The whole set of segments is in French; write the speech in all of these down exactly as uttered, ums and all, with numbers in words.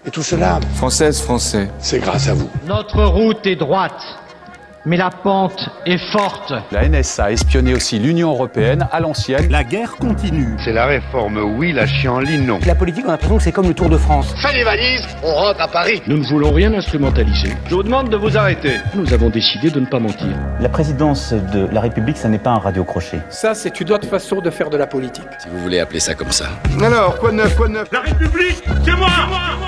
Et tout cela, Française, Français, c'est grâce à vous. Notre route est droite, mais la pente est forte. La N S A a espionné aussi l'Union européenne à l'ancienne. La guerre continue. C'est la réforme, oui, la chienlit, non. La politique, on a l'impression que c'est comme le Tour de France. Fais les valises, on rentre à Paris. Nous ne voulons rien instrumentaliser. Je vous demande de vous arrêter. Nous avons décidé de ne pas mentir. La présidence de la République, ça n'est pas un radio-crochet. Ça, c'est une autre façon de faire de la politique. Si vous voulez appeler ça comme ça. Alors, quoi de neuf, quoi de neuf? La République, c'est moi, moi, moi.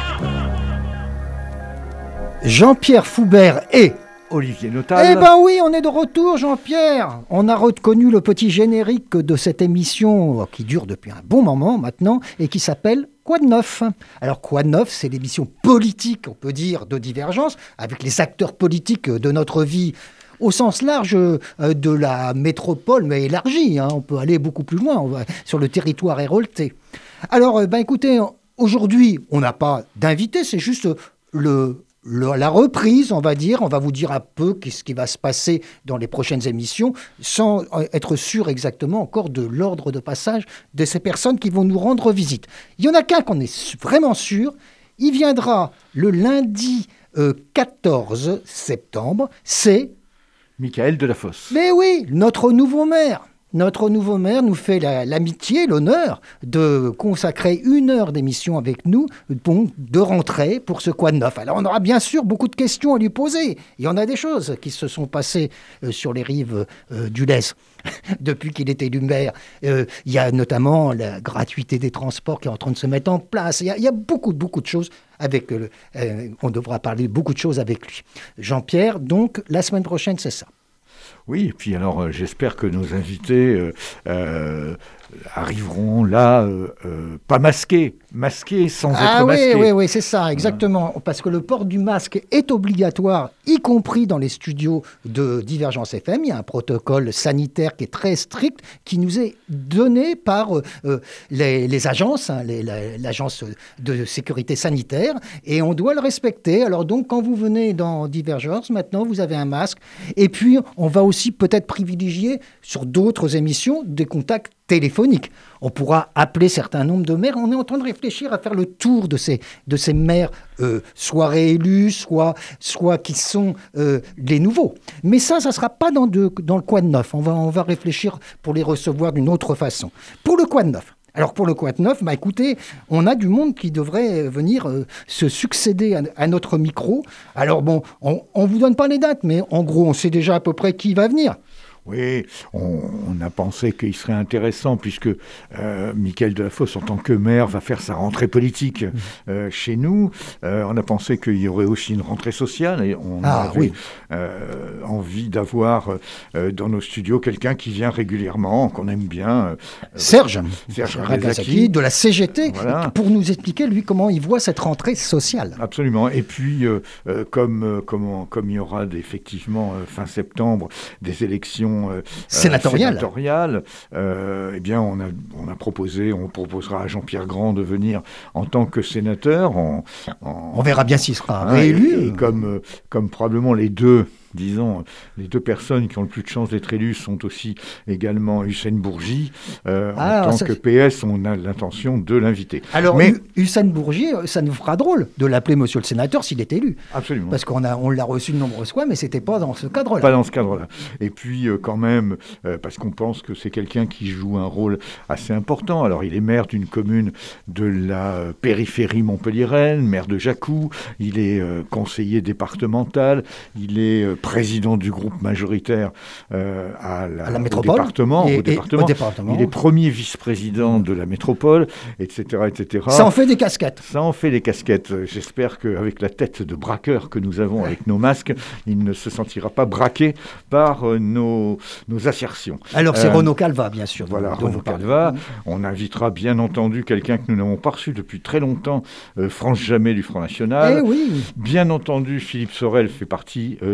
Jean-Pierre Foubert et Olivier Notal. Eh ben oui, on est de retour, Jean-Pierre. On a reconnu le petit générique de cette émission qui dure depuis un bon moment maintenant et qui s'appelle Quoi de neuf? Alors Quoi de neuf, c'est l'émission politique, on peut dire, de Divergence, avec les acteurs politiques de notre vie au sens large euh, de la métropole, mais élargie. Hein. On peut aller beaucoup plus loin, on va sur le territoire héroltais. Alors, euh, ben écoutez, aujourd'hui, on n'a pas d'invité, c'est juste le... Le, la reprise, on va dire, on va vous dire un peu qu'est-ce qui va se passer dans les prochaines émissions, sans être sûr exactement encore de l'ordre de passage de ces personnes qui vont nous rendre visite. Il y en a qu'un qu'on est vraiment sûr, il viendra le lundi euh, quatorze septembre, c'est... Michael Delafosse. Mais oui, notre nouveau maire. Notre nouveau maire nous fait la, l'amitié, l'honneur de consacrer une heure d'émission avec nous, bon, de rentrée pour ce Quoi de neuf. Alors on aura bien sûr beaucoup de questions à lui poser. Il y en a des choses qui se sont passées euh, sur les rives euh, du Lez depuis qu'il était élu maire. Euh, il y a notamment la gratuité des transports qui est en train de se mettre en place. Il y a, il y a beaucoup, beaucoup de choses avec... Euh, euh, on devra parler beaucoup de choses avec lui. Jean-Pierre, donc, la semaine prochaine, c'est ça. Oui, et puis alors euh, j'espère que nos invités euh, euh, arriveront là, euh, euh, pas masqués, masqués sans ah être oui, masqués. Ah oui, oui, c'est ça, exactement. Ouais. Parce que le port du masque est obligatoire, y compris dans les studios de Divergence F M. Il y a un protocole sanitaire qui est très strict, qui nous est donné par euh, les, les agences, hein, les, la, l'agence de sécurité sanitaire, et on doit le respecter. Alors donc, quand vous venez dans Divergence, maintenant, vous avez un masque. Et puis, on va aussi peut-être privilégier sur d'autres émissions des contacts téléphoniques. On pourra appeler certains nombres de maires. On est en train de réfléchir à faire le tour de ces, de ces maires, euh, soit réélus, soit, soit qui sont euh, les nouveaux. Mais ça, ça ne sera pas dans, de, dans le Quoi de neuf. On va, on va réfléchir pour les recevoir d'une autre façon. Pour le Quoi de neuf. Alors pour le Quoi de neuf, bah écoutez, on a du monde qui devrait venir euh, se succéder à, à notre micro. Alors bon, on ne vous donne pas les dates, mais en gros, on sait déjà à peu près qui va venir. Oui, on, on a pensé qu'il serait intéressant puisque euh, Michael Delafosse, en tant que maire, va faire sa rentrée politique euh, chez nous. Euh, on a pensé qu'il y aurait aussi une rentrée sociale et on ah, avait oui. euh, envie d'avoir euh, dans nos studios quelqu'un qui vient régulièrement, qu'on aime bien. Euh, Serge, Serge Ragazaki de la C G T, voilà. Pour nous expliquer, lui, comment il voit cette rentrée sociale. Absolument. Et puis, euh, euh, comme, euh, comme, comme il y aura effectivement euh, fin septembre des élections Euh, sénatoriale. Euh, sénatoriale euh, eh bien, on a, on a proposé, on proposera à Jean-Pierre Grand de venir en tant que sénateur. En, en, on verra bien s'il sera hein, réélu. Et, et comme, euh, comme probablement les deux, disons, les deux personnes qui ont le plus de chances d'être élues sont aussi également Hussein Bourgi. Euh, ah, en tant ça... que P S, on a l'intention de l'inviter. Alors, Mais... Hussein Bourgi, ça nous fera drôle de l'appeler monsieur le sénateur s'il est élu. Absolument. Parce qu'on a, on l'a reçu de nombreuses fois, mais ce n'était pas dans ce cadre-là. Pas dans ce cadre-là. Et puis, euh, quand même, euh, parce qu'on pense que c'est quelqu'un qui joue un rôle assez important. Alors, il est maire d'une commune de la périphérie montpelliéraine, maire de Jacou, il est euh, conseiller départemental, il est euh, président du groupe majoritaire euh, à, la, à la métropole, au département, et, au département. Et au département. Il est premier vice-président de la métropole, et cetera, et cetera. Ça en fait des casquettes. Ça en fait des casquettes. J'espère qu'avec la tête de braqueur que nous avons avec nos masques, il ne se sentira pas braqué par euh, nos, nos assertions. Alors c'est euh, Renaud Calva, bien sûr. Voilà, Renaud Calva. On invitera bien entendu quelqu'un que nous n'avons pas reçu depuis très longtemps, euh, France Jamais du Front National. Eh oui. Bien entendu, Philippe Sorel fait partie euh, de,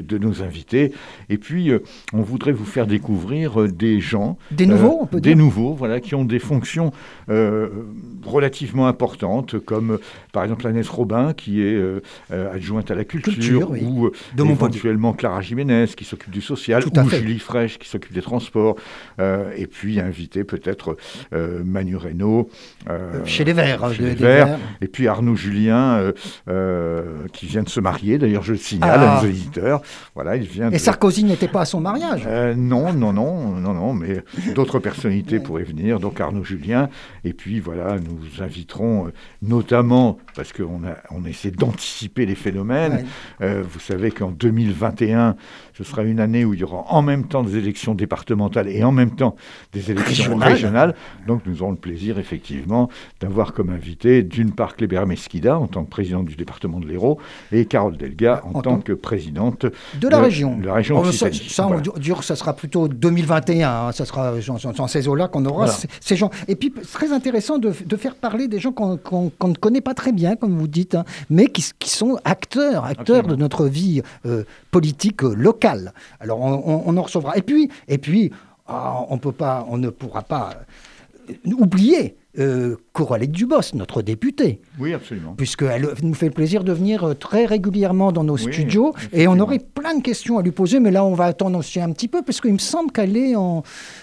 de nos invités. Et puis, euh, on voudrait vous faire découvrir euh, des gens... Des nouveaux, euh, on peut Des dire. nouveaux, voilà, qui ont des fonctions euh, relativement importantes, comme euh, par exemple Agnès Robin, qui est euh, euh, adjointe à la culture, Culture, oui. ou euh, De Montpellier. éventuellement Clara Jiménez, qui s'occupe du social, Tout à ou fait. Julie Fraîche, qui s'occupe des transports, euh, et puis inviter peut-être euh, Manu Reynaud, euh, Chez les Verts. chez de- les des Verts, Verts. et puis Arnaud Julien, euh, euh, qui vient de se marier, d'ailleurs je le signale Ah. à nos éditeurs. Voilà, il vient Et de... Sarkozy n'était pas à son mariage. Euh, non, non, non, non, non, mais d'autres personnalités pourraient venir, donc Arnaud Julien, et puis voilà, nous inviterons euh, notamment, parce qu'on a, on essaie d'anticiper les phénomènes, Ouais. euh, vous savez qu'en deux mille vingt et un, ce sera une année où il y aura en même temps des élections départementales et en même temps des élections Régionales. régionales, donc nous aurons le plaisir effectivement d'avoir comme invité d'une part Kléber Mesquida en tant que présidente du département de l'Hérault et Carole Delga en, En tant tant- que présidente De la région. de la région Oh, ça, Occitanie. ça, on Voilà. du- dure, ça sera plutôt deux mille vingt et un. Hein, ça sera dans, dans- dans ces eaux-là qu'on aura Voilà. ces, ces gens. Et puis, c'est très intéressant de, de faire parler des gens qu'on qu'on- qu'on ne connaît pas très bien, comme vous dites, hein, mais qui, qui sont acteurs, acteurs Absolument. de notre vie euh, politique euh, locale. Alors, on, on- on en recevra. Et puis, et puis ah, on peut pas, on ne pourra pas euh, oublier euh, Coralie Dubos, notre députée, Oui, absolument. puisqu'elle nous fait le plaisir de venir euh, très régulièrement dans nos Oui, studios, et on effectivement. aurait plein de questions à lui poser, mais là on va attendre aussi un petit peu, parce qu'il me semble qu'elle est en,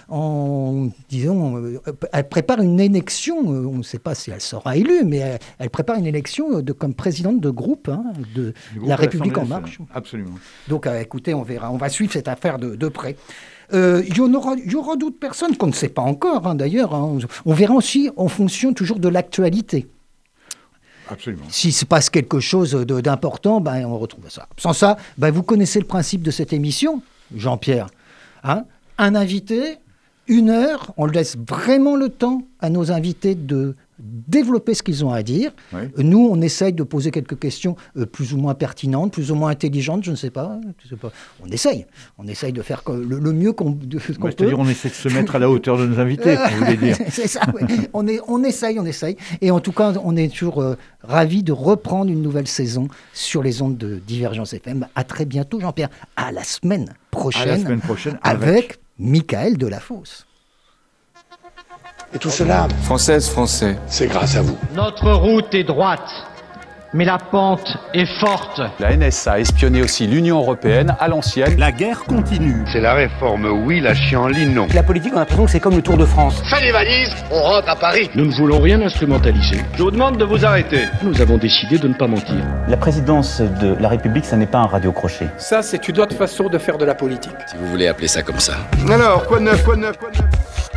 en disons, euh, elle prépare une élection, euh, on ne sait pas si elle sera élue, mais elle, elle prépare une élection euh, de, comme présidente de groupe hein, de Du groupe La à République en l'Assemblée marche. nationale. Absolument. Donc euh, écoutez, on verra, on va suivre cette affaire de, de près. Euh, Il y, en aura- il y aura d'autres personnes qu'on ne sait pas encore, hein, d'ailleurs. hein. On verra aussi en fonction toujours de l'actualité. Absolument. S'il se passe quelque chose de- d'important, ben, on retrouve ça. Sans ça, ben, vous connaissez le principe de cette émission, Jean-Pierre. Hein, un invité, une heure, on laisse vraiment le temps à nos invités de développer ce qu'ils ont à dire. Oui. Nous, on essaye de poser quelques questions euh, plus ou moins pertinentes, plus ou moins intelligentes, je ne sais pas. Je sais pas. On essaye. On essaye de faire co- le, le mieux qu'on de- qu'on Bah, peut. C'est-à-dire on essaie de se mettre à la hauteur de nos invités, vous voulez dire. C'est ça, oui. on, est, on essaye, on essaye. Et en tout cas, on est toujours euh, ravis de reprendre une nouvelle saison sur les ondes de Divergence F M. À très bientôt, Jean-Pierre. À la semaine prochaine. À la semaine prochaine avec, avec Michael Delafosse. Et tout cela, Française, français. c'est grâce à vous. Notre route est droite, mais la pente est forte. La N S A a espionné aussi l'Union européenne à l'ancienne. La guerre continue. C'est la réforme oui, la chienlit non. La politique, on a l'impression que c'est comme le Tour de France. Fais les valises, on rentre à Paris. Nous ne voulons rien instrumentaliser. Je vous demande de vous arrêter. Nous avons décidé de ne pas mentir. La présidence de la République, ça n'est pas un radio-crochet. Ça, c'est une autre façon de faire de la politique. Si vous voulez appeler ça comme ça. Alors, quoi de neuf, quoi de neuf, quoi de neuf